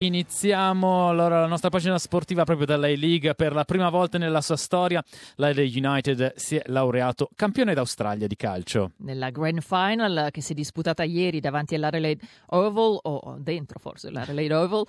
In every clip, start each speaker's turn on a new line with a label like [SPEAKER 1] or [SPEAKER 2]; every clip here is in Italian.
[SPEAKER 1] Iniziamo allora la nostra pagina sportiva proprio dall'A League. Per la prima volta nella sua storia l'Adelaide United si è laureato campione d'Australia di calcio.
[SPEAKER 2] Nella Grand Final che si è disputata ieri davanti all'Adelaide Oval, o dentro forse l'Adelaide Oval,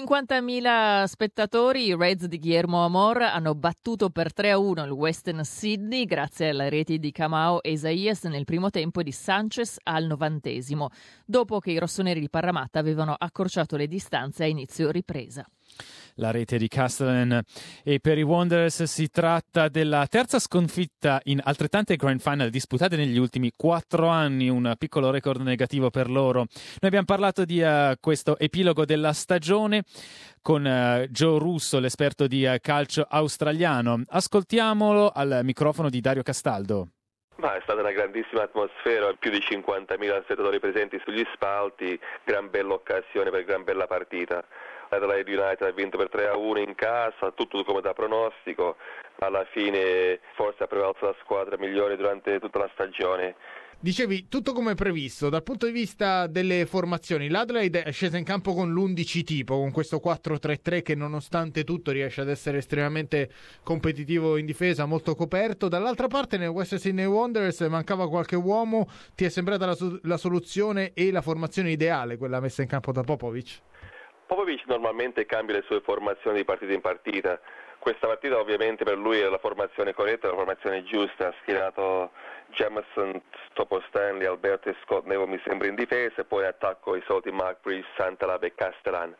[SPEAKER 2] 50.000 spettatori, i Reds di Guillermo Amor hanno battuto per 3-1 il Western Sydney grazie alle reti di Kamau e Isaias nel primo tempo e di Sanchez al 90°, dopo che i rossoneri di Parramatta avevano accorciato le distanze a inizio ripresa.
[SPEAKER 1] La rete di Castellan, e per i Wanderers si tratta della terza sconfitta in altrettante Grand Final disputate negli ultimi 4 anni, un piccolo record negativo per loro. Noi abbiamo parlato di questo epilogo della stagione con Joe Russo, l'esperto di calcio australiano. Ascoltiamolo al microfono di Dario Castaldo.
[SPEAKER 3] Ma è stata una grandissima atmosfera, più di 50.000 spettatori presenti sugli spalti, gran bella occasione per gran bella partita. L'Adelaide United ha vinto per 3-1 in casa, tutto come da pronostico. Alla fine forse ha prevalso la squadra migliore durante tutta la stagione.
[SPEAKER 4] Dicevi, tutto come previsto. Dal punto di vista delle formazioni, l'Adelaide è scesa in campo con l'11 tipo, con questo 4-3-3 che nonostante tutto riesce ad essere estremamente competitivo in difesa, molto coperto. Dall'altra parte nel Western Sydney Wanderers mancava qualche uomo. Ti è sembrata la soluzione e la formazione ideale, quella messa in campo da Popovic?
[SPEAKER 3] Popovic normalmente cambia le sue formazioni di partita in partita. Questa partita ovviamente per lui è la formazione corretta, la formazione giusta. Ha schierato Jamieson, Topo Stanley, Alberto e Scott Neville mi sembra in difesa, e poi attacco i soliti Mark Breeze, Santalab e Castellan.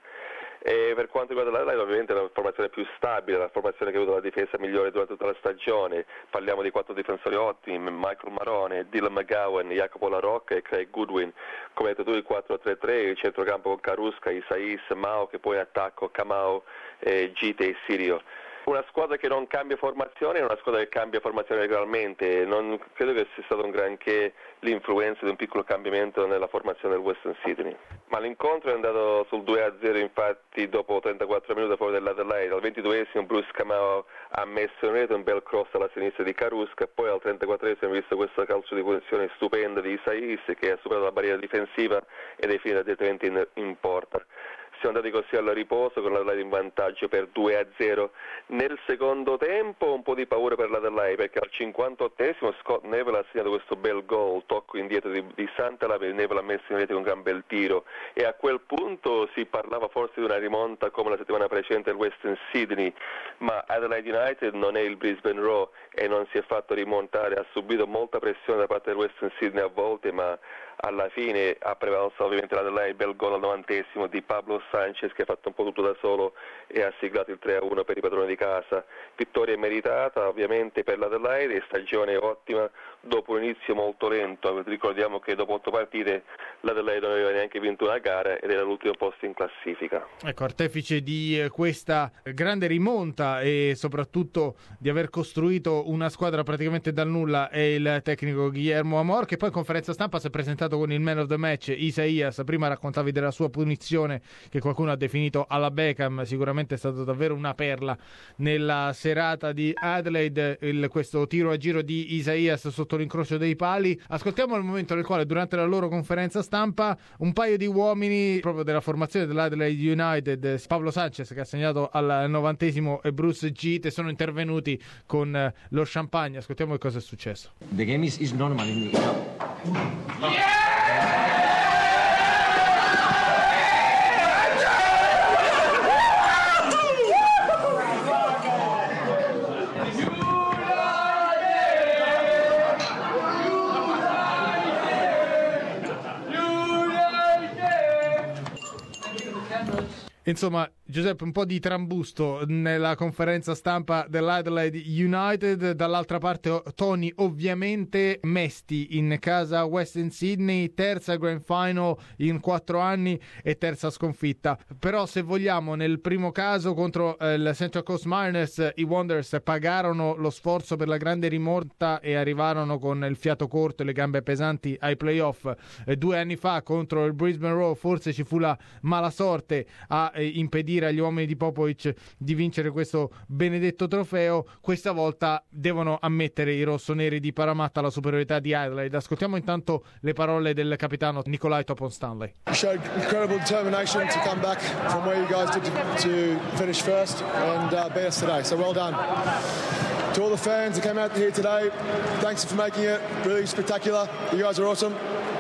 [SPEAKER 3] E per quanto riguarda l'Adelaide ovviamente è una formazione più stabile, la formazione che ha avuto la difesa migliore durante tutta la stagione. Parliamo di 4 difensori ottimi: Michael Marone, Dylan McGowan, Jacopo La Rocca e Craig Goodwin. Come hai detto tu, il 4-3-3, il centrocampo con Karuska, Isais, Mao, che poi attacco Kamau, Gite e Sirio. Una squadra che non cambia formazione è una squadra che cambia formazione regolarmente. Non credo che sia stato un granché l'influenza di un piccolo cambiamento nella formazione del Western Sydney. Ma l'incontro è andato sul 2-0 infatti dopo 34 minuti a favore dell'Adelaide. Al 22esimo Bruce Kamau ha messo in rete un bel cross alla sinistra di Karuska, e poi al 34esimo abbiamo visto questo calcio di punizione stupendo di Isais che ha superato la barriera difensiva ed è finito direttamente in porta. Siamo andati così al riposo con l'Adelaide in vantaggio per 2-0. Nel secondo tempo un po' di paura per l'Adelaide, perché al 58esimo Scott Neville ha segnato questo bel gol, tocco indietro di Santalab, e Neville ha messo in rete un gran bel tiro, e a quel punto si parlava forse di una rimonta come la settimana precedente del Western Sydney, ma Adelaide United non è il Brisbane Roar e non si è fatto rimontare, ha subito molta pressione da parte del Western Sydney a volte, ma alla fine ha prevalso ovviamente l'Adelaide, bel gol al 90esimo di Pablo Sanchez che ha fatto un po' tutto da solo e ha siglato il 3-1 per i padroni di casa. Vittoria meritata ovviamente per l'Adelaide, stagione ottima dopo un inizio molto lento. Ricordiamo che dopo 8 partite l'Adelaide non aveva neanche vinto una gara ed era all'ultimo posto in classifica.
[SPEAKER 4] Ecco, artefice di questa grande rimonta e soprattutto di aver costruito una squadra praticamente dal nulla è il tecnico Guillermo Amor, che poi in conferenza stampa si è presentato con il man of the match Isaias. Prima raccontavi della sua punizione che qualcuno ha definito alla Beckham, sicuramente è stato davvero una perla nella serata di Adelaide questo tiro a giro di Isaias sotto l'incrocio dei pali. Ascoltiamo il momento nel quale durante la loro conferenza stampa un paio di uomini proprio della formazione dell'Adelaide United, Pablo Sanchez che ha segnato al 90esimo e Bruce Gite, sono intervenuti con lo champagne. Ascoltiamo che cosa è successo.
[SPEAKER 5] The game is normal in the
[SPEAKER 6] Yeah!
[SPEAKER 4] Insomma, Giuseppe, un po' di trambusto nella conferenza stampa dell'Adelaide United. Dall'altra parte Tony, ovviamente mesti in casa Western Sydney, terza Grand Final in 4 anni e terza sconfitta. Però se vogliamo, nel primo caso contro il Central Coast Mariners i Wanderers pagarono lo sforzo per la grande rimonta e arrivarono con il fiato corto e le gambe pesanti ai playoff. 2 anni fa contro il Brisbane Roar forse ci fu la mala sorte a impedire consentire agli uomini di Popovic di vincere questo benedetto trofeo. Questa volta devono ammettere i rossoneri di Parramatta la superiorità di Adelaide. Ascoltiamo intanto le parole del capitano Nikolai Topon-Stanley.
[SPEAKER 7] You showed incredible determination to come back from where you guys did to finish first and beat us today, so well done. To all the fans that came out here today, thanks for making it really spectacular. You guys are awesome.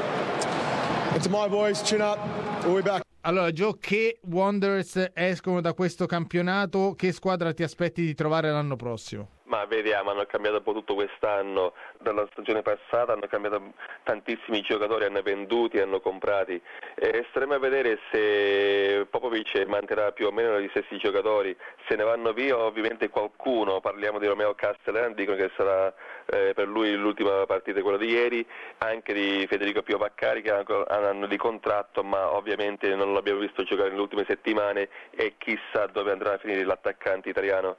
[SPEAKER 7] And to my boys, chin up, we'll be back.
[SPEAKER 4] Allora Joe, che Wanderers escono da questo campionato? Che squadra ti aspetti di trovare l'anno prossimo?
[SPEAKER 3] Ma vediamo, hanno cambiato un po' tutto quest'anno, dalla stagione passata hanno cambiato tantissimi giocatori, hanno venduti, hanno comprati, staremo a vedere se Popovic manterrà più o meno gli stessi giocatori. Se ne vanno via ovviamente qualcuno, parliamo di Romeo Castellan, dicono che sarà per lui l'ultima partita, quella di ieri, anche di Federico Pio Vaccari che ha un anno di contratto, ma ovviamente non l'abbiamo visto giocare nelle ultime settimane e chissà dove andrà a finire l'attaccante italiano.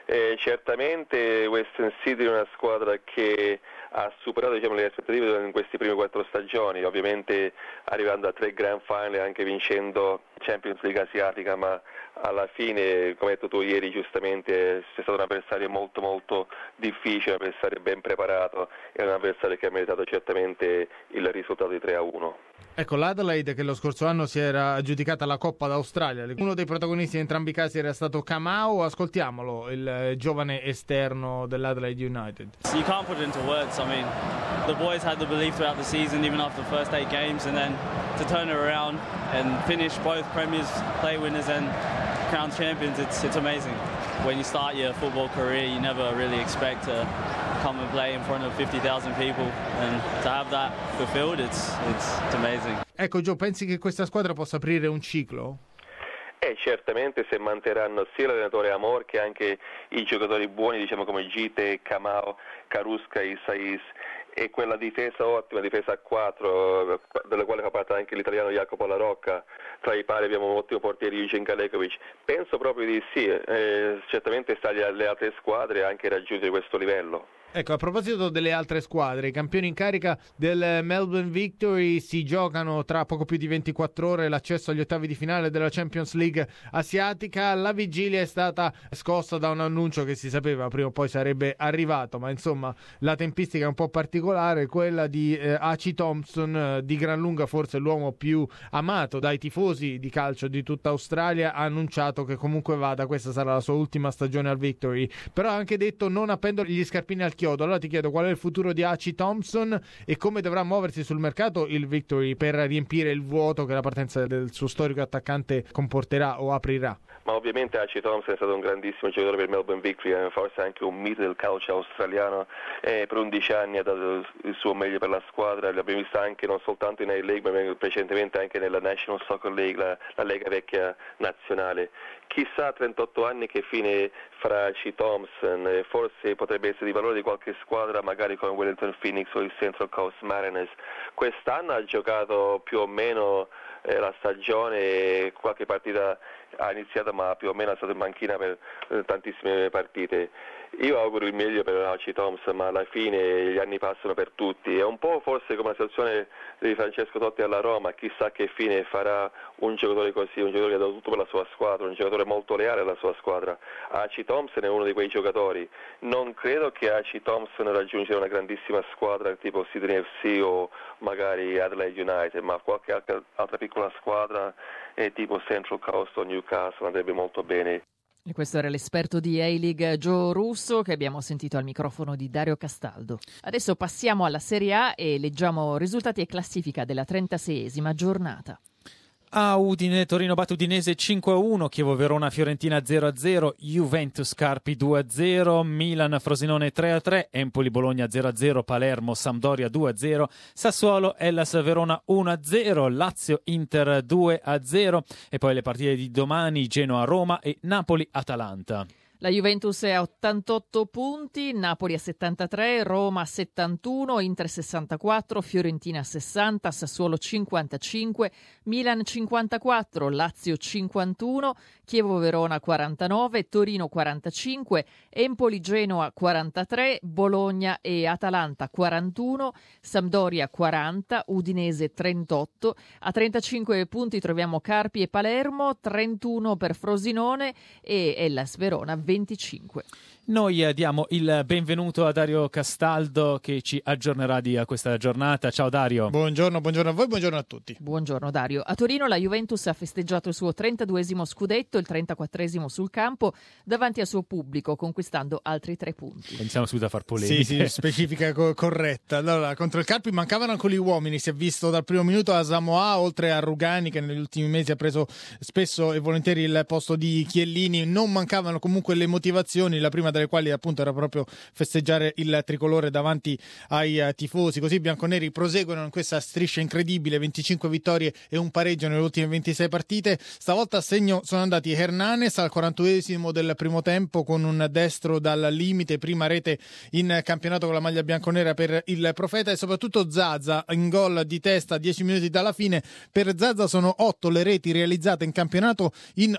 [SPEAKER 3] Certamente Western City è una squadra che ha superato le aspettative in questi primi 4 stagioni, ovviamente arrivando a 3 Grand Final e anche vincendo Champions League asiatica, ma alla fine, come hai detto tu ieri giustamente, è stato un avversario molto molto difficile, un avversario ben preparato e un avversario che ha meritato certamente il risultato di 3-1.
[SPEAKER 4] Ecco, l'Adelaide che lo scorso anno si era aggiudicata la Coppa d'Australia, uno dei protagonisti in entrambi i casi era stato Kamau. Ascoltiamolo, il giovane esterno dell'Adelaide United.
[SPEAKER 8] You can't put it into words. I mean, the boys had the belief throughout the season, even after the first 8 games, and then to turn it around and finish both premiers, play winners and crown champions, it's amazing. When you start your football career, you never really expect to come and play in front of 50,000 people, and to have that fulfilled, it's amazing.
[SPEAKER 4] Ecco Gio, pensi che questa squadra possa aprire un ciclo?
[SPEAKER 3] Certamente se manterranno sia l'allenatore Amor che anche i giocatori buoni, diciamo come Gite, Kamau, Karuska, Isais, e quella difesa ottima, difesa a 4, della quale fa parte anche l'italiano Jacopo La Rocca. Tra i pari abbiamo un ottimo portiere Eugen Galekovic. Penso proprio di sì, certamente sta alle altre squadre anche raggiungere questo livello.
[SPEAKER 4] Ecco, a proposito delle altre squadre, i campioni in carica del Melbourne Victory si giocano tra poco più di 24 ore l'accesso agli ottavi di finale della Champions League asiatica. La vigilia è stata scossa da un annuncio che si sapeva prima o poi sarebbe arrivato, ma insomma la tempistica è un po' particolare, quella di Achi Thompson, di gran lunga forse l'uomo più amato dai tifosi di calcio di tutta Australia, ha annunciato che comunque vada, questa sarà la sua ultima stagione al Victory, però ha anche detto non appendo gli scarpini al chiodo. Allora ti chiedo qual è il futuro di Achi Thompson e come dovrà muoversi sul mercato il Victory per riempire il vuoto che la partenza del suo storico attaccante comporterà o aprirà.
[SPEAKER 3] Ma ovviamente Achi Thompson è stato un grandissimo giocatore per il Melbourne Victory, forse anche un mito del calcio australiano, per 11 anni ha dato il suo meglio per la squadra, l'abbiamo visto anche non soltanto in A-League ma precedentemente anche nella National Soccer League, la lega vecchia nazionale. Chissà a 38 anni che fine farà Achi Thompson, forse potrebbe essere di valore di qualche squadra magari come Wellington Phoenix o il Central Coast Mariners. Quest'anno ha giocato più o meno la stagione, qualche partita ha iniziato ma più o meno è stato in banchina per tantissime partite. Io auguro il meglio per Achi Thompson, ma alla fine gli anni passano per tutti. È un po' forse come la situazione di Francesco Totti alla Roma, chissà che fine farà un giocatore così, un giocatore che ha dato tutto per la sua squadra, un giocatore molto leale alla sua squadra. Achi Thompson è uno di quei giocatori. Non credo che Achi Thompson raggiungerà una grandissima squadra tipo Sydney FC o magari Adelaide United, ma qualche altra piccola squadra tipo Central Coast o Newcastle andrebbe molto bene.
[SPEAKER 2] E questo era l'esperto di A-League Joe Russo che abbiamo sentito al microfono di Dario Castaldo. Adesso passiamo alla Serie A e leggiamo risultati e classifica della 36esima giornata.
[SPEAKER 1] A Udine, Torino batte Udinese 5-1, Chievo Verona Fiorentina 0-0, Juventus Carpi 2-0, Milan Frosinone 3-3, Empoli Bologna 0-0, Palermo Sampdoria 2-0, Sassuolo Hellas Verona 1-0, Lazio Inter 2-0 e poi le partite di domani Genoa Roma e Napoli Atalanta.
[SPEAKER 2] La Juventus è a 88 punti, Napoli a 73, Roma a 71, Inter 64, Fiorentina 60, Sassuolo 55, Milan 54, Lazio 51, Chievo-Verona 49, Torino 45, Empoli-Genoa 43, Bologna e Atalanta 41, Sampdoria 40, Udinese 38. A 35 punti troviamo Carpi e Palermo, 31 per Frosinone e Hellas Verona 25.
[SPEAKER 1] Noi diamo il benvenuto a Dario Castaldo che ci aggiornerà di questa giornata. Ciao Dario.
[SPEAKER 4] Buongiorno a voi, buongiorno a tutti.
[SPEAKER 2] Buongiorno Dario. A Torino la Juventus ha festeggiato il suo 32esimo scudetto, il 34esimo sul campo, davanti al suo pubblico, conquistando altri 3 punti.
[SPEAKER 1] Iniziamo subito a far polemiche.
[SPEAKER 4] Sì, specifica corretta. Allora, contro il Carpi mancavano ancora gli uomini, si è visto dal primo minuto a Samoa, oltre a Rugani che negli ultimi mesi ha preso spesso e volentieri il posto di Chiellini, non mancavano comunque le motivazioni, la prima delle quali appunto era proprio festeggiare il tricolore davanti ai tifosi. Così i bianconeri proseguono in questa striscia incredibile, 25 vittorie e un pareggio nelle ultime 26 partite. Stavolta a segno sono andati Hernanes al 42esimo del primo tempo con un destro dal limite, prima rete in campionato con la maglia bianconera per il Profeta, e soprattutto Zaza in gol di testa a 10 minuti dalla fine. Per Zaza sono 8 le reti realizzate in campionato in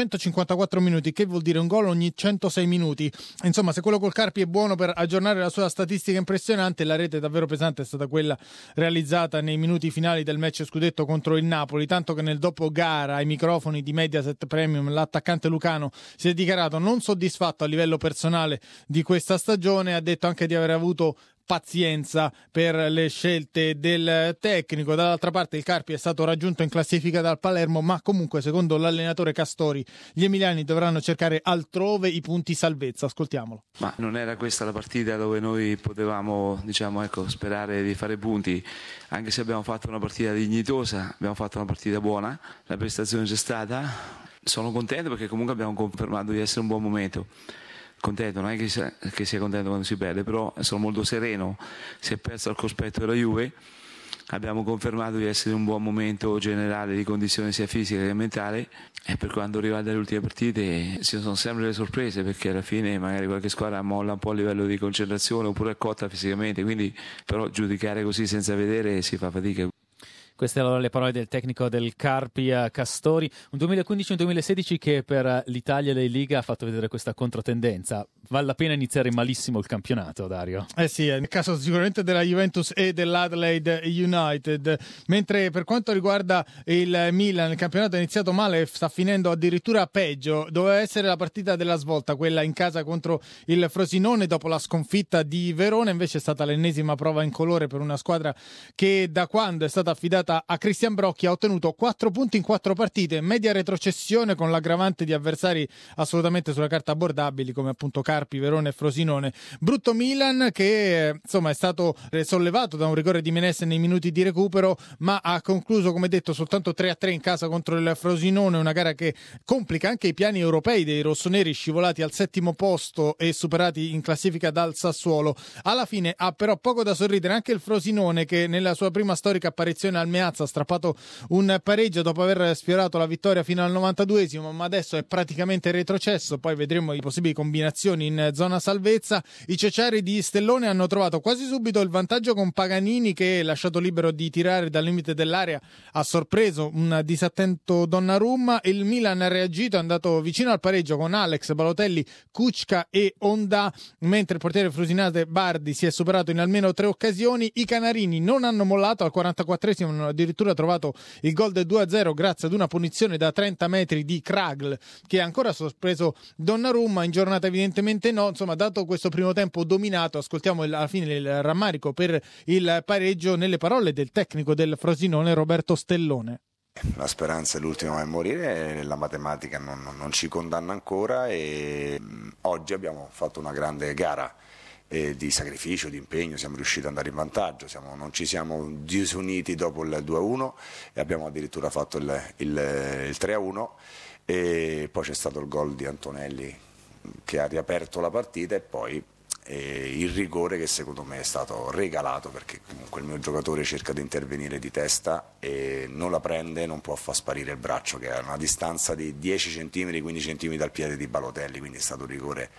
[SPEAKER 4] 854 minuti, che vuol dire un gol ogni 106 minuti. Insomma, se quello col Carpi è buono per aggiornare la sua statistica impressionante, la rete davvero pesante è stata quella realizzata nei minuti finali del match scudetto contro il Napoli, tanto che nel dopo gara ai microfoni di Mediaset Premium l'attaccante lucano si è dichiarato non soddisfatto a livello personale di questa stagione, ha detto anche di aver avuto pazienza per le scelte del tecnico. Dall'altra parte il Carpi è stato raggiunto in classifica dal Palermo, ma comunque secondo l'allenatore Castori gli emiliani dovranno cercare altrove i punti salvezza. Ascoltiamolo.
[SPEAKER 9] Ma non era questa la partita dove noi potevamo, sperare di fare punti, anche se abbiamo fatto una partita dignitosa, abbiamo fatto una partita buona, la prestazione c'è stata. Sono contento perché comunque abbiamo confermato di essere un buon momento. Contento, non è che sia contento quando si perde, però sono molto sereno. Si è perso al cospetto della Juve, abbiamo confermato di essere in un buon momento generale di condizione sia fisica che mentale, e per quanto riguarda le ultime partite ci sono sempre le sorprese, perché alla fine magari qualche squadra molla un po' a livello di concentrazione oppure è cotta fisicamente, quindi però giudicare così senza vedere si fa fatica.
[SPEAKER 1] Queste erano le parole del tecnico del Carpi Castori. Un 2015 e un 2016 che per l'Italia e la Liga ha fatto vedere questa controtendenza. Vale la pena iniziare malissimo il campionato, Dario?
[SPEAKER 4] Sì, nel caso sicuramente della Juventus e dell'Adelaide United. Mentre per quanto riguarda il Milan, il campionato è iniziato male, sta finendo addirittura peggio. Doveva essere la partita della svolta, quella in casa contro il Frosinone dopo la sconfitta di Verona, invece è stata l'ennesima prova incolore per una squadra che da quando è stata affidata a Cristian Brocchi ha ottenuto 4 punti in 4 partite, media retrocessione con l'aggravante di avversari assolutamente sulla carta abbordabili come appunto Carpi, Verona e Frosinone. Brutto Milan che insomma è stato sollevato da un rigore di Menez nei minuti di recupero, ma ha concluso come detto soltanto 3-3 in casa contro il Frosinone, una gara che complica anche i piani europei dei rossoneri scivolati al 7° posto e superati in classifica dal Sassuolo. Alla fine ha però poco da sorridere anche il Frosinone, che nella sua prima storica apparizione al Meazza ha strappato un pareggio dopo aver sfiorato la vittoria fino al 92esimo, ma adesso è praticamente retrocesso. Poi vedremo le possibili combinazioni in zona salvezza. I ceceri di Stellone hanno trovato quasi subito il vantaggio con Paganini, che lasciato libero di tirare dal limite dell'area ha sorpreso un disattento Donnarumma. Il Milan ha reagito, è andato vicino al pareggio con Alex, Balotelli, Kučka e Onda, mentre il portiere frusinate Bardi si è superato in almeno 3 occasioni. I canarini non hanno mollato, al 44esimo hanno addirittura trovato il gol del 2-0 grazie ad una punizione da 30 metri di Kragl, che ha ancora sorpreso Donnarumma. In giornata evidentemente no. Insomma, dato questo primo tempo dominato, ascoltiamo alla fine il rammarico per il pareggio nelle parole del tecnico del Frosinone Roberto Stellone.
[SPEAKER 10] La speranza è l'ultima a morire, la matematica non ci condanna ancora, e oggi abbiamo fatto una grande gara di sacrificio, di impegno, siamo riusciti ad andare in vantaggio, non ci siamo disuniti dopo il 2-1 e abbiamo addirittura fatto il 3-1, e poi c'è stato il gol di Antonelli che ha riaperto la partita, e poi il rigore che secondo me è stato regalato, perché comunque il mio giocatore cerca di intervenire di testa e non la prende, non può far sparire il braccio che è a una distanza di 10 cm, 15 cm dal piede di Balotelli, quindi è stato un rigore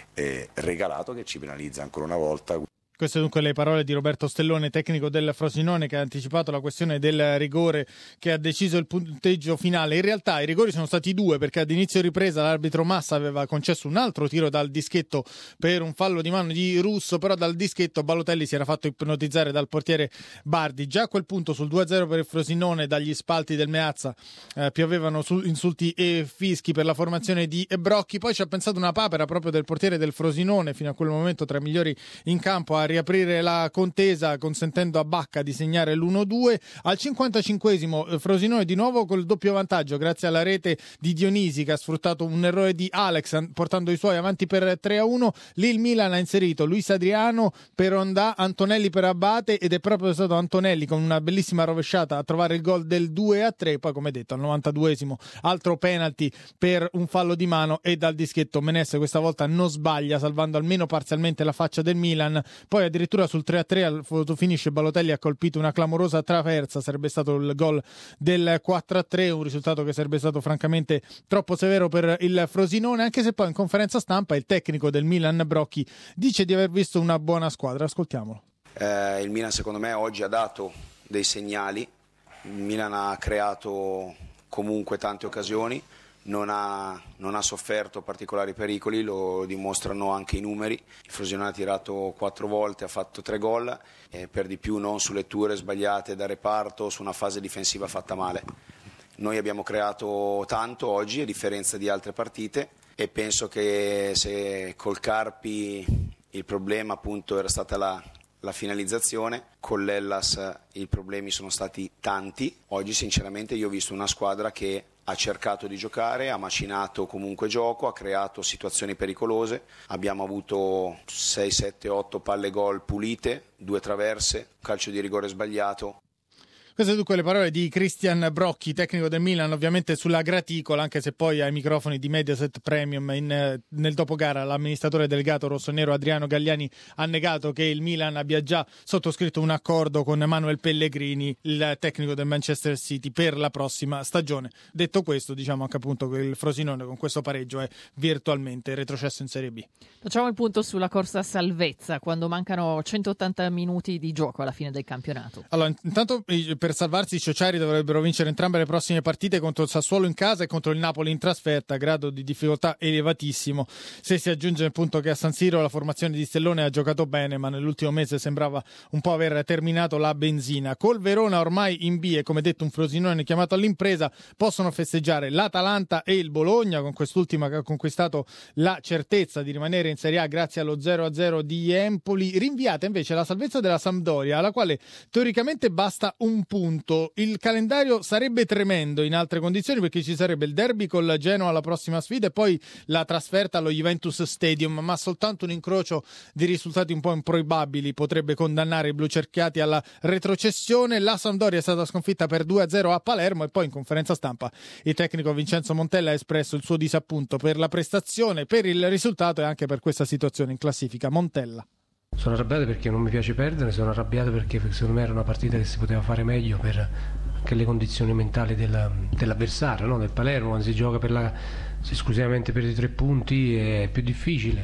[SPEAKER 10] regalato che ci penalizza ancora una volta.
[SPEAKER 4] Queste dunque le parole di Roberto Stellone, tecnico del Frosinone, che ha anticipato la questione del rigore che ha deciso il punteggio finale. In realtà i rigori sono stati 2, perché ad inizio ripresa l'arbitro Massa aveva concesso un altro tiro dal dischetto per un fallo di mano di Russo, però dal dischetto Balotelli si era fatto ipnotizzare dal portiere Bardi. Già a quel punto sul 2-0 per il Frosinone dagli spalti del Meazza piovevano insulti e fischi per la formazione di Brocchi. Poi ci ha pensato una papera proprio del portiere del Frosinone, fino a quel momento tra i migliori in campo, a riaprire la contesa consentendo a Bacca di segnare l'1-2. Al 55esimo Frosinone di nuovo col doppio vantaggio grazie alla rete di Dionisi, che ha sfruttato un errore di Alex portando i suoi avanti per 3-1. Lì il Milan ha inserito Luis Adriano per Ondà, Antonelli per Abate, ed è proprio stato Antonelli con una bellissima rovesciata a trovare il gol del 2-3. Poi, come detto, al 92esimo altro penalty per un fallo di mano, e dal dischetto Menesse questa volta non sbaglia, salvando almeno parzialmente la faccia del Milan. Poi addirittura sul 3-3 al fotofinish Balotelli ha colpito una clamorosa traversa, sarebbe stato il gol del 4-3, un risultato che sarebbe stato francamente troppo severo per il Frosinone, anche se poi in conferenza stampa il tecnico del Milan Brocchi dice di aver visto una buona squadra. Ascoltiamolo.
[SPEAKER 11] Il Milan secondo me oggi ha dato dei segnali, il Milan ha creato comunque tante occasioni, non ha sofferto particolari pericoli, lo dimostrano anche i numeri. Il Frosinone ha tirato 4 volte, ha fatto 3 gol, per di più non su letture sbagliate da reparto, su una fase difensiva fatta male. Noi abbiamo creato tanto oggi a differenza di altre partite, e penso che se col Carpi il problema appunto era stata la finalizzazione, con l'Hellas i problemi sono stati tanti. Oggi sinceramente io ho visto una squadra che ha cercato di giocare, ha macinato comunque gioco, ha creato situazioni pericolose. Abbiamo avuto 6, 7, 8 palle gol pulite, 2 traverse, calcio di rigore sbagliato.
[SPEAKER 4] Queste dunque le parole di Christian Brocchi, tecnico del Milan, ovviamente sulla graticola, anche se poi ai microfoni di Mediaset Premium nel dopogara l'amministratore delegato rossonero Adriano Galliani ha negato che il Milan abbia già sottoscritto un accordo con Manuel Pellegrini, il tecnico del Manchester City, per la prossima stagione. Detto questo, diciamo anche appunto che il Frosinone con questo pareggio è virtualmente retrocesso in Serie B.
[SPEAKER 2] Facciamo il punto sulla corsa salvezza, quando mancano 180 minuti di gioco alla fine del campionato.
[SPEAKER 4] Allora, intanto per salvarsi i ciociari dovrebbero vincere entrambe le prossime partite contro il Sassuolo in casa e contro il Napoli in trasferta, grado di difficoltà elevatissimo. Se si aggiunge appunto che a San Siro la formazione di Stellone ha giocato bene, ma nell'ultimo mese sembrava un po' aver terminato la benzina. Col Verona ormai in B e come detto un Frosinone chiamato all'impresa, possono festeggiare l'Atalanta e il Bologna, con quest'ultima che ha conquistato la certezza di rimanere in Serie A grazie allo 0-0 di Empoli. Rinviata invece la salvezza della Sampdoria, alla quale teoricamente basta un punto. Il calendario sarebbe tremendo in altre condizioni, perché ci sarebbe il derby col Genoa alla prossima sfida e poi la trasferta allo Juventus Stadium, ma soltanto un incrocio di risultati un po' improbabili potrebbe condannare i blucerchiati alla retrocessione. La Sampdoria è stata sconfitta per 2-0 a Palermo, e poi in conferenza stampa il tecnico Vincenzo Montella ha espresso il suo disappunto per la prestazione, per il risultato e anche per questa situazione in classifica. Montella:
[SPEAKER 5] sono arrabbiato perché non mi piace perdere, sono arrabbiato perché secondo me era una partita che si poteva fare meglio per anche le condizioni mentali dell'avversario, no? Del Palermo, quando si gioca esclusivamente per i 3 punti è più difficile,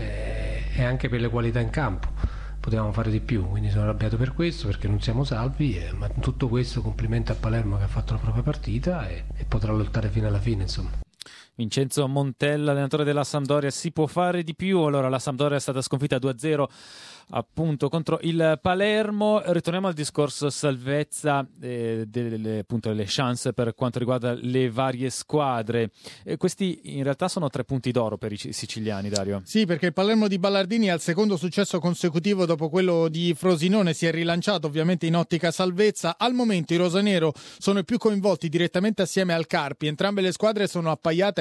[SPEAKER 5] e anche per le qualità in campo potevamo fare di più, quindi sono arrabbiato per questo, perché non siamo salvi, ma tutto questo complimento a Palermo che ha fatto la propria partita e potrà lottare fino alla fine, insomma.
[SPEAKER 1] Vincenzo Montella, allenatore della Sampdoria. Si può fare di più? Allora, la Sampdoria è stata sconfitta 2-0 appunto contro il Palermo. Ritorniamo al discorso salvezza delle chance per quanto riguarda le varie squadre. Questi in realtà sono 3 punti d'oro per i siciliani, Dario.
[SPEAKER 4] Sì, perché il Palermo di Ballardini ha il secondo successo consecutivo dopo quello di Frosinone, si è rilanciato ovviamente in ottica salvezza. Al momento i rosanero sono i più coinvolti direttamente assieme al Carpi, entrambe le squadre sono appaiate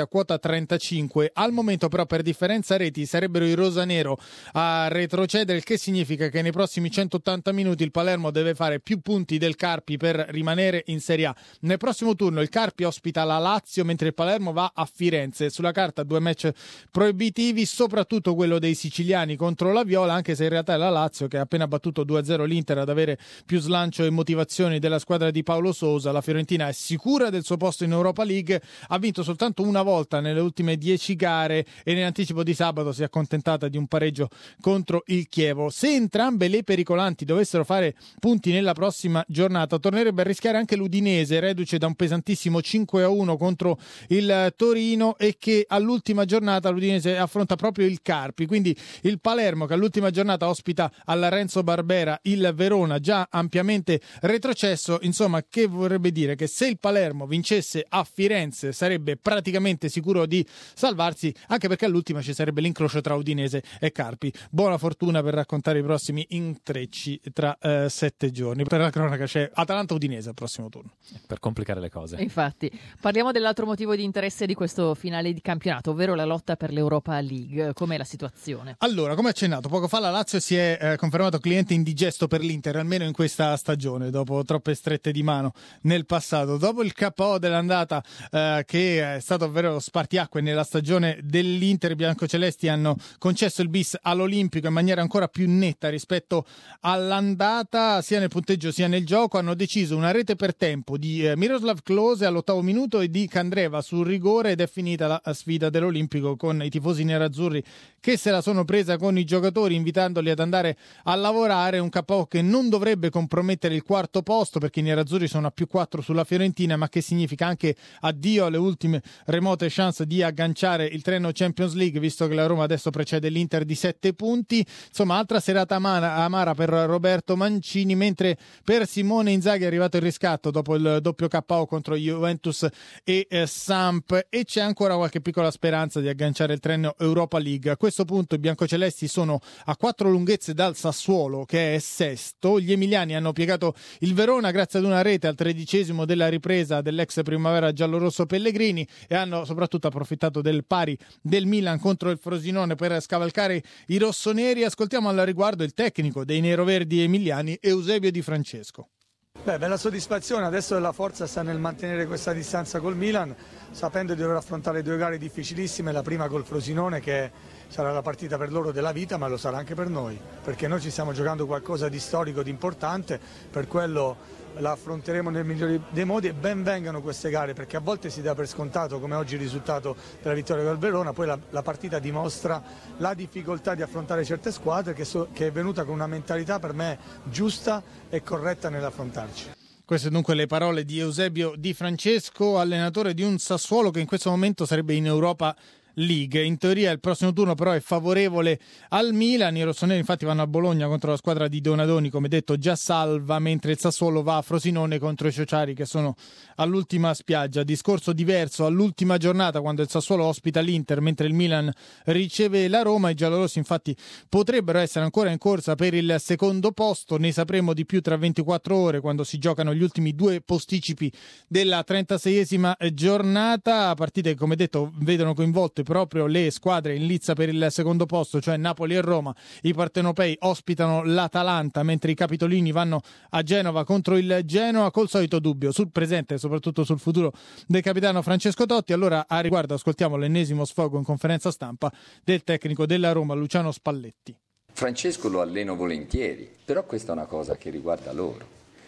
[SPEAKER 4] a quota 35. Al momento però per differenza reti sarebbero i rosanero a retrocedere, il che significa che nei prossimi 180 minuti il Palermo deve fare più punti del Carpi per rimanere in Serie A. Nel prossimo turno il Carpi ospita la Lazio mentre il Palermo va a Firenze. Sulla carta 2 match proibitivi, soprattutto quello dei siciliani contro la Viola, anche se in realtà è la Lazio che ha appena battuto 2-0 l'Inter ad avere più slancio e motivazioni della squadra di Paolo Sousa. La Fiorentina è sicura del suo posto in Europa League, ha vinto soltanto una volta nelle ultime 10 gare e nell'anticipo di sabato si è accontentata di un pareggio contro il Chievo. Se entrambe le pericolanti dovessero fare punti nella prossima giornata, tornerebbe a rischiare anche l'Udinese, reduce da un pesantissimo 5-1 contro il Torino, e che all'ultima giornata l'Udinese affronta proprio il Carpi. Quindi il Palermo, che all'ultima giornata ospita alla Renzo Barbera il Verona, già ampiamente retrocesso. Insomma, che vorrebbe dire che se il Palermo vincesse a Firenze sarebbe praticamente sicuro di salvarsi, anche perché all'ultima ci sarebbe l'incrocio tra Udinese e Carpi. Buona fortuna per raccontare i prossimi intrecci tra 7 giorni. Per la cronaca c'è Atalanta-Udinese al prossimo turno.
[SPEAKER 1] Per complicare le cose.
[SPEAKER 2] Infatti, parliamo dell'altro motivo di interesse di questo finale di campionato, ovvero la lotta per l'Europa League. Com'è la situazione?
[SPEAKER 4] Allora, come accennato poco fa, la Lazio si è confermato cliente indigesto per l'Inter, almeno in questa stagione, dopo troppe strette di mano nel passato. Dopo il KO dell'andata, che è stato davvero spartiacque nella stagione dell'Inter, i biancocelesti hanno concesso il bis all'Olimpico in maniera ancora più netta rispetto all'andata, sia nel punteggio sia nel gioco. Hanno deciso una rete per tempo di Miroslav Klose all'8° minuto e di Candreva sul rigore, ed è finita la sfida dell'Olimpico con i tifosi nerazzurri che se la sono presa con i giocatori, invitandoli ad andare a lavorare. Un KO che non dovrebbe compromettere il quarto posto, perché i nerazzurri sono a +4 sulla Fiorentina, ma che significa anche addio alle ultime remote chance di agganciare il treno Champions League, visto che la Roma adesso precede l'Inter di 7 punti. Insomma, altra serata amara per Roberto Mancini, mentre per Simone Inzaghi è arrivato il riscatto dopo il doppio KO contro Juventus e Samp, e c'è ancora qualche piccola speranza di agganciare il treno Europa League. A questo punto i biancocelesti sono a 4 lunghezze dal Sassuolo, che è sesto. Gli emiliani hanno piegato il Verona grazie ad una rete al 13° della ripresa dell'ex primavera giallorosso Pellegrini, e hanno soprattutto approfittato del pari del Milan contro il Frosinone per scavalcare i rossoneri. Ascoltiamo al riguardo il tecnico dei neroverdi emiliani, Eusebio Di Francesco.
[SPEAKER 12] Bella soddisfazione. Adesso la forza sta nel mantenere questa distanza col Milan, sapendo di dover affrontare 2 gare difficilissime, la prima col Frosinone, che sarà la partita per loro della vita, ma lo sarà anche per noi, perché noi ci stiamo giocando qualcosa di storico, di importante. Per quello la affronteremo nel migliore dei modi, e ben vengano queste gare, perché a volte si dà per scontato, come oggi il risultato della vittoria del Verona, poi la partita dimostra la difficoltà di affrontare certe squadre, che è venuta con una mentalità per me giusta e corretta nell'affrontarci.
[SPEAKER 4] Queste dunque le parole di Eusebio Di Francesco, allenatore di un Sassuolo che in questo momento sarebbe in Europa League. In teoria il prossimo turno però è favorevole al Milan. I rossoneri infatti vanno a Bologna contro la squadra di Donadoni, come detto già salva, mentre il Sassuolo va a Frosinone contro i Ciociari, che sono all'ultima spiaggia. Discorso diverso all'ultima giornata, quando il Sassuolo ospita l'Inter mentre il Milan riceve la Roma. I giallorossi infatti potrebbero essere ancora in corsa per il secondo posto. Ne sapremo di più tra 24 ore, quando si giocano gli ultimi 2 posticipi della 36esima giornata. Partite che, come detto, vedono coinvolte proprio le squadre in lizza per il secondo posto, cioè Napoli e Roma. I partenopei ospitano l'Atalanta, mentre i capitolini vanno a Genova contro il Genoa, col solito dubbio sul presente e soprattutto sul futuro del capitano Francesco Totti. Allora, a riguardo, ascoltiamo l'ennesimo sfogo in conferenza stampa del tecnico della Roma, Luciano Spalletti.
[SPEAKER 13] Francesco lo alleno volentieri, però questa è una cosa che riguarda loro.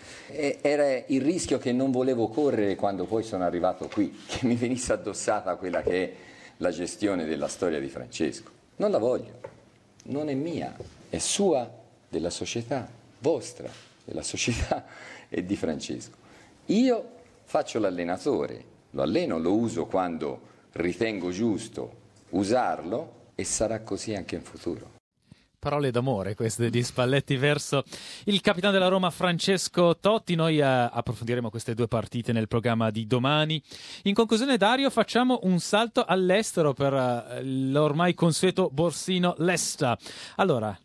[SPEAKER 13] Era il rischio che non volevo correre quando poi sono arrivato qui, che mi venisse addossata quella che è la gestione della storia di Francesco. Non la voglio, non è mia, è sua, della società, vostra, della società e di Francesco. Io faccio l'allenatore, lo alleno, lo uso quando ritengo giusto usarlo, e sarà così anche in futuro.
[SPEAKER 1] Parole d'amore queste di Spalletti verso il capitano della Roma Francesco Totti. Noi approfondiremo queste 2 partite nel programma di domani. In conclusione, Dario, facciamo un salto all'estero per l'ormai consueto borsino Lesta. Allora,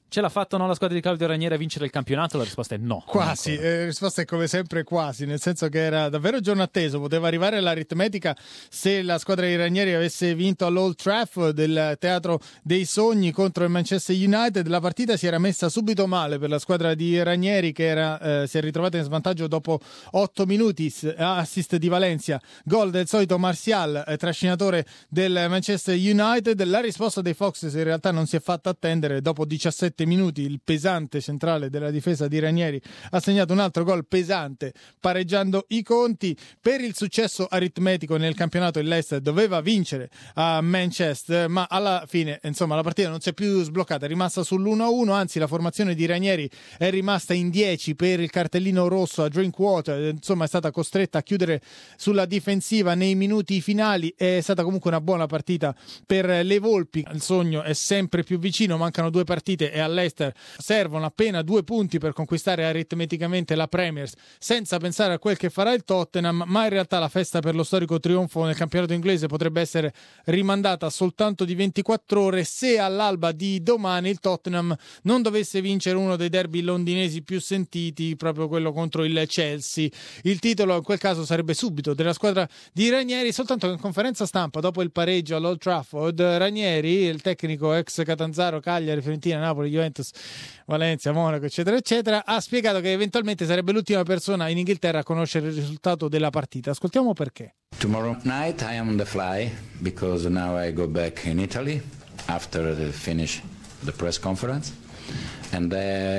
[SPEAKER 1] Ce l'ha fatto la squadra di Claudio Ranieri a vincere il campionato? La risposta è no.
[SPEAKER 4] Quasi, la risposta è come sempre quasi, nel senso che era davvero giorno atteso, poteva arrivare l'aritmetica se la squadra di Ranieri avesse vinto all'Old Trafford, del Teatro dei Sogni, contro il Manchester United. La partita si era messa subito male per la squadra di Ranieri, che si è ritrovata in svantaggio dopo 8 minuti, assist di Valencia, gol del solito Martial, trascinatore del Manchester United. La risposta dei Foxes in realtà non si è fatta attendere, dopo 17 minuti il pesante centrale della difesa di Ranieri ha segnato un altro gol pesante, pareggiando i conti. Per il successo aritmetico nel campionato il Leicester doveva vincere a Manchester, ma alla fine insomma la partita non si è più sbloccata, è rimasta sull'1-1, anzi la formazione di Ranieri è rimasta in 10 per il cartellino rosso a Drinkwater, insomma è stata costretta a chiudere sulla difensiva nei minuti finali. È stata comunque una buona partita per le Volpi, il sogno è sempre più vicino, mancano 2 partite e all'Leicester servono appena 2 punti per conquistare aritmeticamente la Premier, senza pensare a quel che farà il Tottenham, ma in realtà la festa per lo storico trionfo nel campionato inglese potrebbe essere rimandata soltanto di 24 ore se all'alba di domani il Tottenham non dovesse vincere uno dei derby londinesi più sentiti, proprio quello contro il Chelsea. Il titolo in quel caso sarebbe subito della squadra di Ranieri, soltanto che in conferenza stampa dopo il pareggio all'Old Trafford Ranieri, il tecnico ex Catanzaro, Cagliari, Fiorentina, Napoli, Juventus, Valencia, Monaco eccetera eccetera, ha spiegato che eventualmente sarebbe l'ultima persona in Inghilterra a conoscere il risultato della partita. Ascoltiamo perché.
[SPEAKER 14] Tomorrow night I am on the fly because now I go back in Italy after the finish the press conference and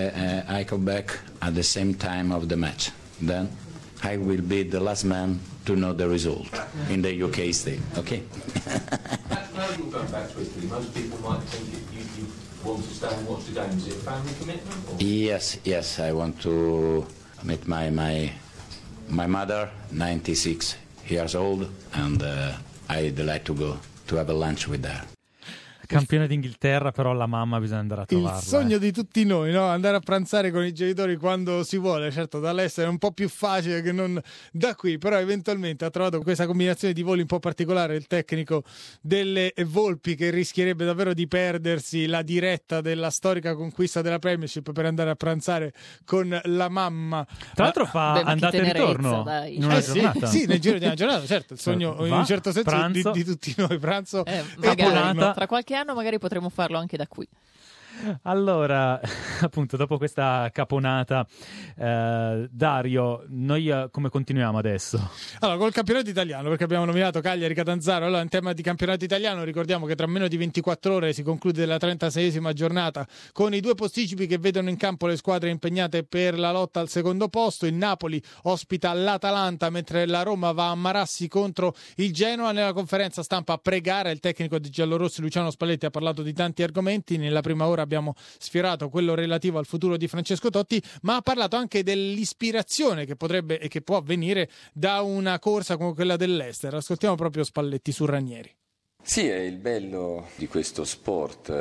[SPEAKER 14] I go back at the same time of the match. Then I will be the last man to know the result in the UK state. Okay.
[SPEAKER 15] How are you going back to Italy? Most people might think you want to stay and watch the game. Is it a family commitment? Or?
[SPEAKER 14] Yes, I want to meet my mother, 96 years old, and I'd like to go to have a lunch with her.
[SPEAKER 1] Campione d'Inghilterra, però la mamma bisogna andare a trovarla.
[SPEAKER 4] Il sogno di tutti noi, no? Andare a pranzare con i genitori quando si vuole. Certo, dall'estero è un po' più facile che non da qui, però eventualmente ha trovato questa combinazione di voli un po' particolare il tecnico delle Volpi, che rischierebbe davvero di perdersi la diretta della storica conquista della Premiership per andare a pranzare con la mamma.
[SPEAKER 1] Tra l'altro fa andata e ritorno in una giornata.
[SPEAKER 4] Sì, nel giro di una giornata, certo, il sogno in un certo senso di tutti noi, pranzo e
[SPEAKER 2] magari tra qualche anno magari potremo farlo anche da qui.
[SPEAKER 1] Allora, appunto, dopo questa caponata, Dario, noi come continuiamo adesso?
[SPEAKER 4] Allora, col campionato italiano, perché abbiamo nominato Cagliari, Catanzaro. Allora, in tema di campionato italiano, ricordiamo che tra meno di 24 ore si conclude la 36esima giornata con i 2 posticipi che vedono in campo le squadre impegnate per la lotta al secondo posto. Il Napoli ospita l'Atalanta, mentre la Roma va a Marassi contro il Genoa. Nella conferenza stampa pre-gara il tecnico di giallorossi Luciano Spalletti ha parlato di tanti argomenti. Nella prima ora abbiamo sfiorato quello relativo al futuro di Francesco Totti, ma ha parlato anche dell'ispirazione che potrebbe e che può venire da una corsa come quella dell'Ester. Ascoltiamo proprio Spalletti su Ranieri.
[SPEAKER 13] Sì, è il bello di questo sport,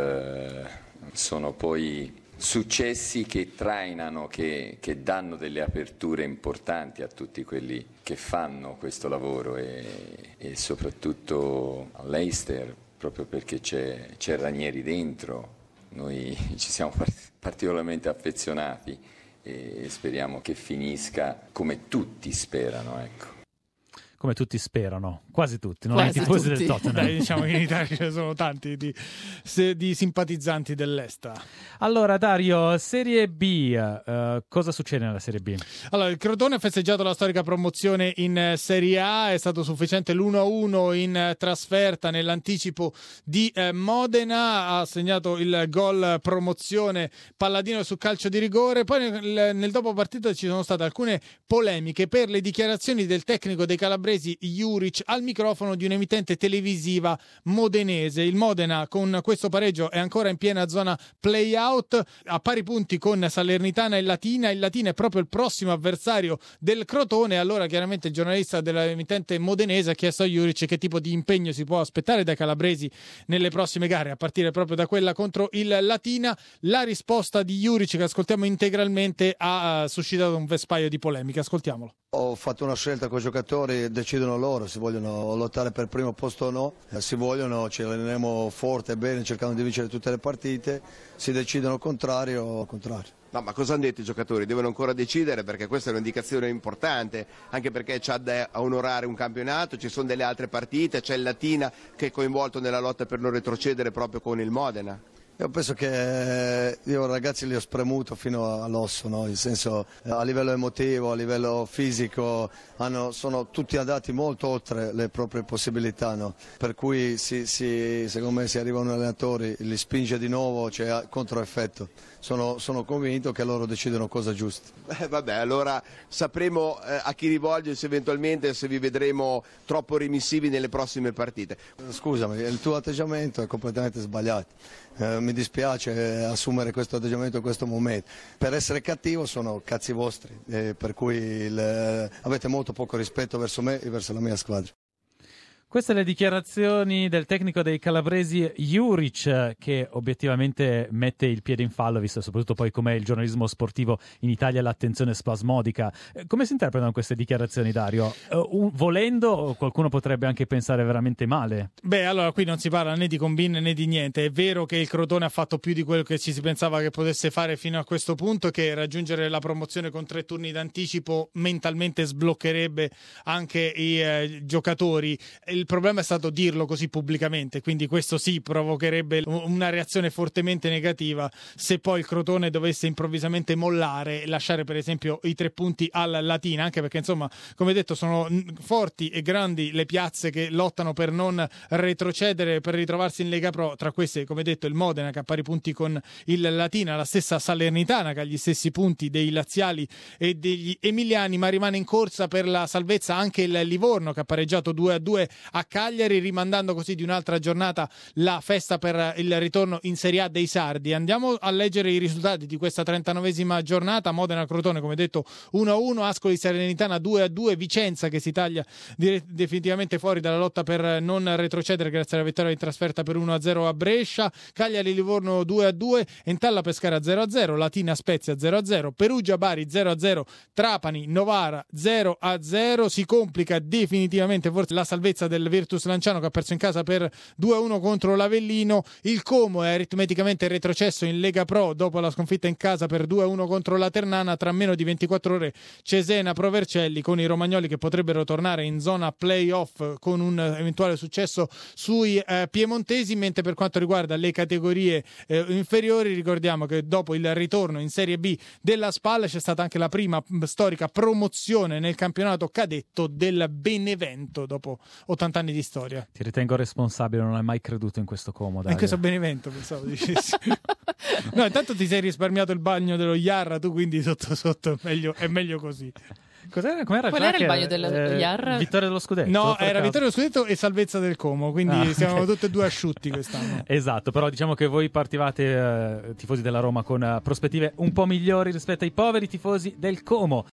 [SPEAKER 13] sono poi successi che trainano, che danno delle aperture importanti a tutti quelli che fanno questo lavoro e soprattutto all'Eister, proprio perché c'è Ranieri dentro. Noi ci siamo particolarmente affezionati e speriamo che finisca come tutti sperano, ecco.
[SPEAKER 1] Come tutti sperano, quasi tutti, non i tifosi del Tottenham.
[SPEAKER 4] Dai, diciamo che in Italia ce ne sono tanti di simpatizzanti dell'Esta.
[SPEAKER 1] Allora Dario, Serie B, cosa succede nella Serie B?
[SPEAKER 4] Allora, il Crotone ha festeggiato la storica promozione in Serie A, è stato sufficiente l'1-1 in trasferta nell'anticipo di Modena, ha segnato il gol promozione Palladino su calcio di rigore. Poi nel dopo partita ci sono state alcune polemiche per le dichiarazioni del tecnico dei calabresi Juric al microfono di un'emittente televisiva modenese. Il Modena con questo pareggio è ancora in piena zona play-out, a pari punti con Salernitana e Latina. Il Latina è proprio il prossimo avversario del Crotone. Allora chiaramente il giornalista dell'emittente modenese ha chiesto a Juric che tipo di impegno si può aspettare dai calabresi nelle prossime gare, a partire proprio da quella contro il Latina. La risposta di Juric, che ascoltiamo integralmente, ha suscitato un vespaio di polemiche. Ascoltiamolo.
[SPEAKER 16] Ho fatto una scelta con i giocatori decidono loro se vogliono lottare per il primo posto o no, se vogliono ci alleniamo forte e bene cercando di vincere tutte le partite, se decidono contrario.
[SPEAKER 17] No, ma cosa hanno detto i giocatori? Devono ancora decidere, perché questa è un'indicazione importante, anche perché c'ha da onorare un campionato, ci sono delle altre partite, c'è il Latina che è coinvolto nella lotta per non retrocedere proprio con il Modena.
[SPEAKER 16] Io penso che io ragazzi li ho spremuto fino all'osso, no? Nel senso a livello emotivo, a livello fisico, sono tutti andati molto oltre le proprie possibilità, no? Per cui secondo me se arrivano allenatori li spinge di nuovo, c'è controeffetto. Sono convinto che loro decidono cosa giusta.
[SPEAKER 17] Vabbè, allora sapremo a chi rivolgersi eventualmente, se vi vedremo troppo remissivi nelle prossime partite.
[SPEAKER 16] Scusami, il tuo atteggiamento è completamente sbagliato. Mi dispiace assumere questo atteggiamento in questo momento. Per essere cattivo sono cazzi vostri, per cui avete molto poco rispetto verso me e verso la mia squadra.
[SPEAKER 1] Queste le dichiarazioni del tecnico dei calabresi Juric, che obiettivamente mette il piede in fallo, visto soprattutto poi com'è il giornalismo sportivo in Italia, l'attenzione spasmodica. Come si interpretano queste dichiarazioni, Dario? Volendo, qualcuno potrebbe anche pensare veramente male.
[SPEAKER 4] Beh, allora qui non si parla né di combine né di niente. È vero che il Crotone ha fatto più di quello che ci si pensava che potesse fare fino a questo punto, che raggiungere la promozione con 3 turni d'anticipo mentalmente sbloccherebbe anche i giocatori. Il problema è stato dirlo così pubblicamente, quindi questo sì provocherebbe una reazione fortemente negativa se poi il Crotone dovesse improvvisamente mollare e lasciare per esempio i 3 punti al Latina, anche perché insomma, come detto, sono forti e grandi le piazze che lottano per non retrocedere, per ritrovarsi in Lega Pro. Tra queste, come detto, il Modena che ha pari punti con il Latina, la stessa Salernitana che ha gli stessi punti dei laziali e degli emiliani, ma rimane in corsa per la salvezza anche il Livorno, che ha pareggiato 2-2 a Cagliari, rimandando così di un'altra giornata la festa per il ritorno in Serie A dei sardi. Andiamo a leggere i risultati di questa 39esima giornata. Modena-Crotone, come detto, 1-1, Ascoli-Salernitana 2-2, Vicenza che si taglia definitivamente fuori dalla lotta per non retrocedere grazie alla vittoria in trasferta per 1-0 a Brescia, Cagliari-Livorno 2-2, Entella-Pescara 0-0, Latina-Spezia 0-0, Perugia-Bari 0-0, Trapani-Novara 0-0. Si complica definitivamente forse la salvezza del Virtus Lanciano, che ha perso in casa per 2-1 contro l'Avellino. Il Como è aritmeticamente retrocesso in Lega Pro dopo la sconfitta in casa per 2-1 contro la Ternana. Tra meno di 24 ore Cesena-Provercelli, con i romagnoli che potrebbero tornare in zona playoff con un eventuale successo sui piemontesi. Mentre per quanto riguarda le categorie inferiori, ricordiamo che dopo il ritorno in Serie B della SPAL c'è stata anche la prima storica promozione nel campionato cadetto del Benevento dopo 80 anni di storia.
[SPEAKER 1] Ti ritengo responsabile, non hai mai creduto in questo Como.
[SPEAKER 4] In questo Benevento pensavo dicessi. No, intanto ti sei risparmiato il bagno dello Iarra tu, quindi sotto è meglio così.
[SPEAKER 1] Com'era
[SPEAKER 2] Qual era il bagno dello Iarra?
[SPEAKER 1] Vittoria dello scudetto?
[SPEAKER 4] No, era vittoria dello scudetto e salvezza del Como, quindi siamo tutti e due asciutti quest'anno.
[SPEAKER 1] Esatto, però diciamo che voi partivate tifosi della Roma con prospettive un po' migliori rispetto ai poveri tifosi del Como.